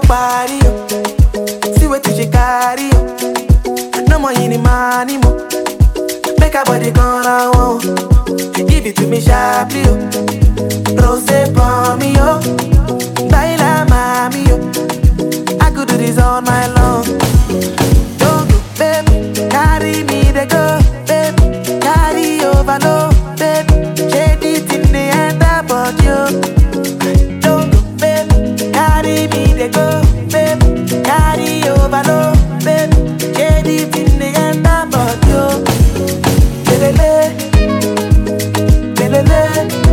party, oh. See what you carry, oh. No more any money, mo. Make a body gonna want. Give it to me sharply, oh. Rose for me, oh. Baila mami, oh. I could do this all night long. Don't go, baby. Carry me, they go, baby. Carry over, no, baby. Shade it in the end, but you. Don't go, baby. Carry me, they go, baby. Carry over, no, baby. Shade it in the end, but you. Lelele, lelele,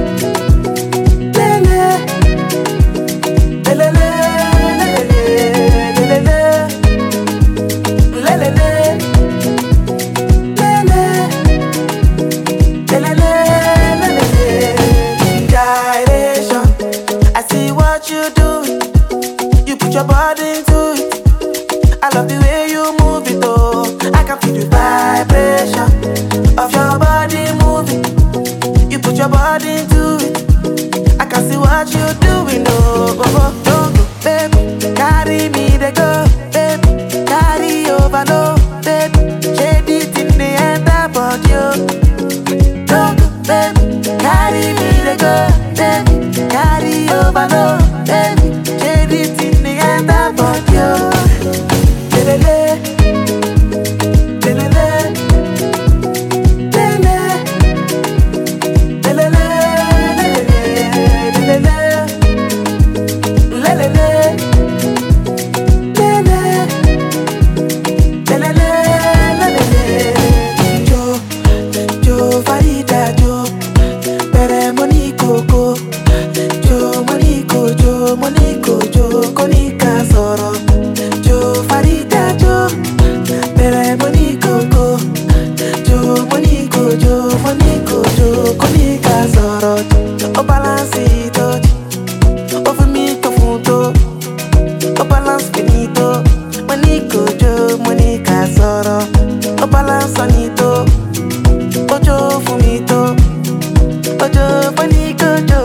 lelele, lelele, lelele, gyration. I see what you do. You put your body into it. I love the way you move it, oh. I can feel the vibration of your body moving. You put your body into it. I can see what you're doing, oh. Don't go, baby. Carry me, they go, baby. Carry over, no, baby. Shade it in the end, but you. Don't go, baby. Carry me, they go, baby. Carry over, no, baby. Shade it in the end, but you. Lelele, lelele, lelele, lelele, lelele, lelele, Jo, Jo, Farida, Jo, Pere Monico, Jo, Monico, Jo, Monico, Jo, Konika Soro, Jo, Farida, Jo, Pere Monico, Jo, Monico, Jo, Monico, Jo, Konika Soro, O balance it, O finito funto, O balance finito, Monico, Jo, Monica Soro, O balance anito, Ojo fumito, Ojo Monico, Jo.